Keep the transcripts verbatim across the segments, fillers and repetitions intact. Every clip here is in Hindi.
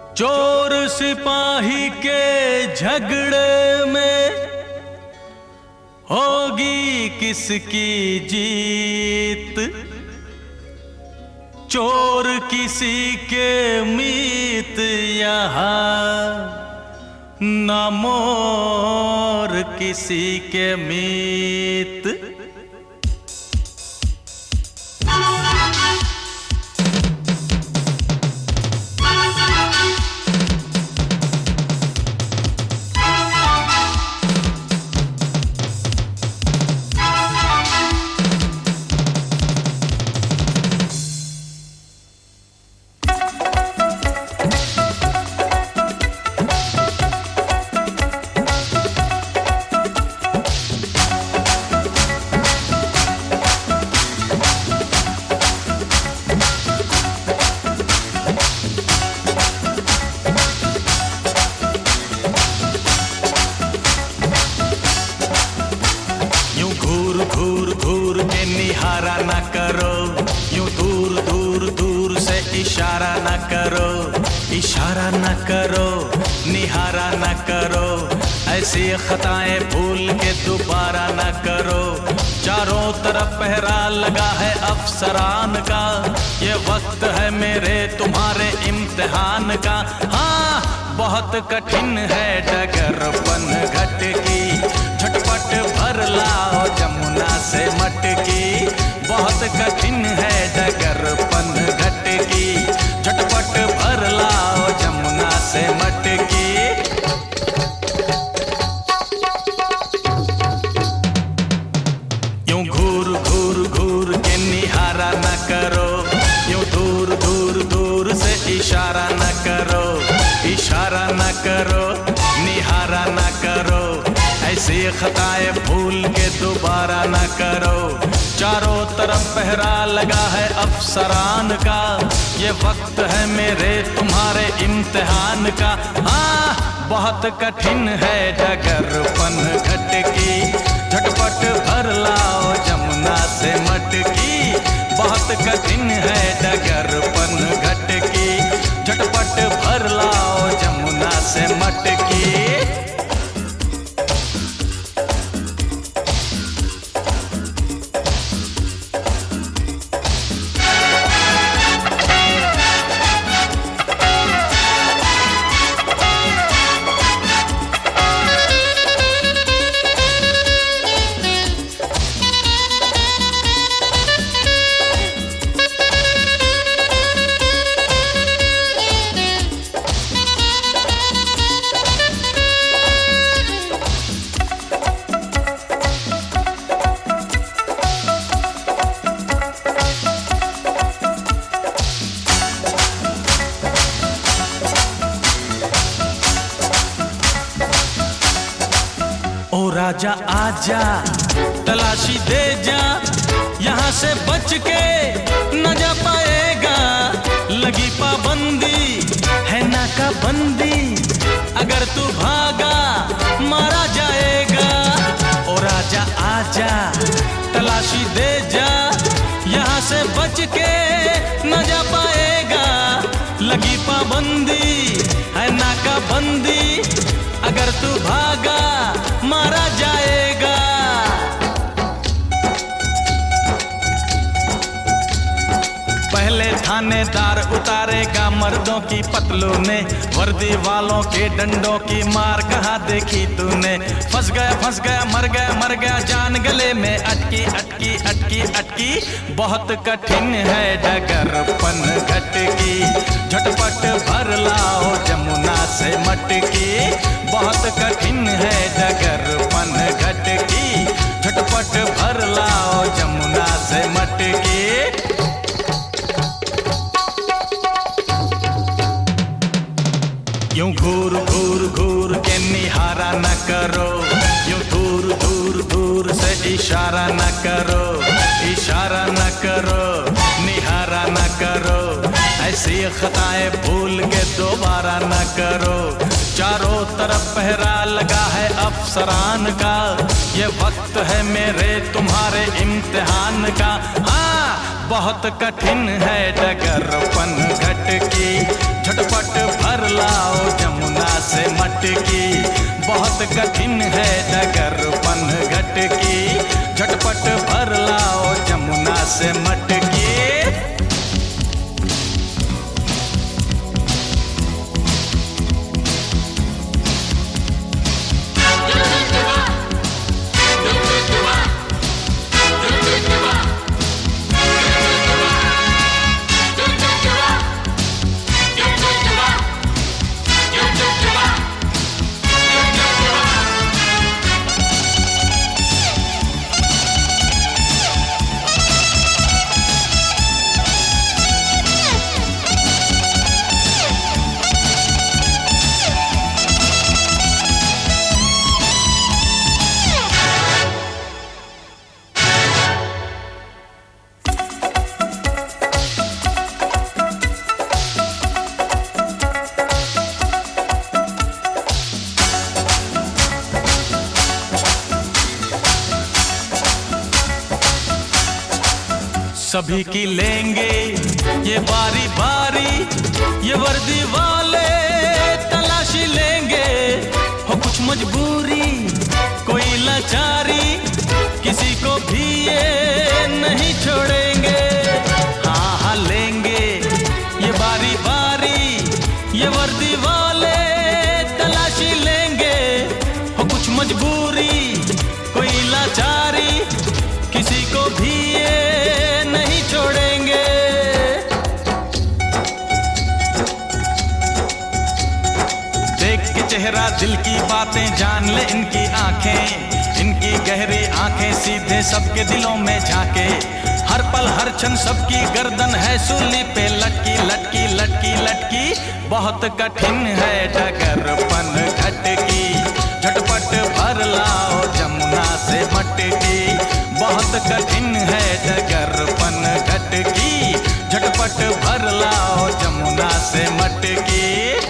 चोर सिपाही के झगड़े में होगी किसकी जीत। चोर किसी के मीत यहाँ न मोर किसी के मीत। घूर घूर के निहारा न करो, यूं दूर दूर दूर से इशारा न करो। इशारा न करो, निहारा न करो, ऐसी खताएं भूल के दोबारा न करो। चारों तरफ पहरा लगा है अफसरान का, ये वक्त है मेरे तुम्हारे इम्तिहान का। हाँ, बहुत कठिन है डगरपन घट की, झटपट भर लाओ जमुना से मटकी। बहुत कठिन है डगरपन घट की, झटपट भर लाओ जमुना से मटकी। यूं घूर घूर घूर के निहारा न करो, यूं दूर दूर दूर से इशारा न करो। इशारा न करो, निहारा न करो, ऐसी खताएं भूल के दोबारा न करो। चारों तरफ पहरा लगा है अफसरान का, ये वक्त है मेरे तुम्हारे इम्तिहान का। हाँ, बहुत कठिन है डगरपन घट की, झटपट भर लाओ जमुना से मटकी। बहुत कठिन है डगरपन घट की, झटपट भर लाओ जमुना से मटकी। ओ राजा आजा, तलाशी दे जा, यहाँ से बच के न जा पाएगा। लगी पाबंदी है नाकाबंदी, अगर तू भागा मारा जाएगा। ओ राजा आजा, तलाशी दे जा, यहाँ से बच के न जा पाएगा। लगी पाबंदी है नाकाबंदी, अगर तू भागा मारा जाएगा। पहले थानेदार उतारेगा मर्दों की पतलूने, वर्दी वालों के डंडों की मार कहाँ देखी तूने। फंस गया फंस गया मर गया मर गया, जान गले में अटकी अटकी अटकी अटकी। बहुत कठिन है डगरपन घट की, झटपट भर लाओ जमुना से मटकी। बहुत कठिन है डगरपन घट की, झटपट भर लाओ जमुना से मटकी। यूं घूर घूर घूर के निहारा न करो, यूं दूर दूर दूर से इशारा न करो। इशारा न करो, निहारा न करो, ऐसी खताएं भूल के दोबारा न करो। चारों तरफ पहरा लगा है अफसरान का, ये वक्त है मेरे तुम्हारे इम्तिहान का। हाँ, बहुत कठिन है डगरपन घटकी, झटपट भर लाओ जमुना से मटकी। बहुत कठिन है डगरपन घटकी, झटपट भर लाओ जमुना से मटकी। सभी की लेंगे ये बारी बारी, ये वर्दी वाले तलाशी लेंगे। हो कुछ मजबूरी कोई लाचारी, किसी को भी ये नहीं छोड़ेंगे। हाँ हाँ लेंगे ये बारी बारी, ये वर्दी वाले तलाशी लेंगे। हो कुछ मजबूरी कोई लाचारी, किसी को भी ये नहीं छोड़ेंगे। देख के चेहरा दिल की बातें जान ले इनकी आंखें, इनकी गहरी आंखें सीधे सबके दिलों में झांके। हर पल हर क्षण सबकी गर्दन है सूली पे लटकी लटकी लटकी लटकी। बहुत कठिन है डगरपन घटकी, झटपट भर लाओ जमुना से मटकी। बहुत कठिन है डगरपन घटकी, झटपट भर लाओ जमुना से मटकी।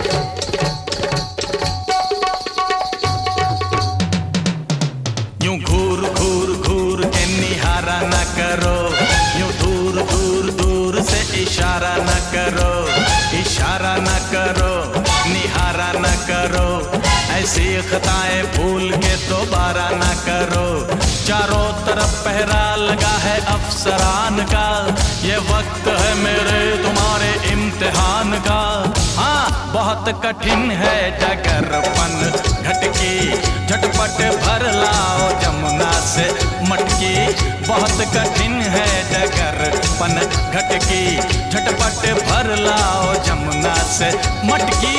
यूं घूर घूर घूर के निहारा न करो, यूं दूर दूर दूर से इशारा न करो। इशारा न करो निहारा न करो, ऐसी खताएं भूल के दोबारा न करो। चारों तरफ पहरा लगा है अफसरान का, ये वक्त है मेरे तुम्हारे इम्तिहान का। हाँ बहुत कठिन है डगरपन घटकी, झटपट भर लाओ जमुना से मटकी। बहुत कठिन है डगरपन घटकी, झटपट भर लाओ जमुना से मटकी।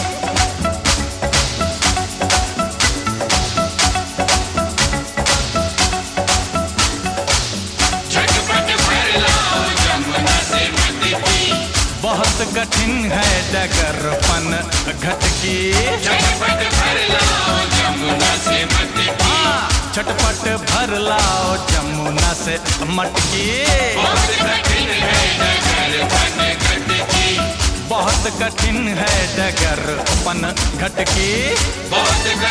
बहुत कठिन है डगरपन घटकी, झटपट भर लाओ जमुना से मटकी। हाँ झटपट भर लाओ जमुना से मटकी। बहुत कठिन है डगरपन घटकी, बहुत कठिन है डगरपन घटकी। बहुत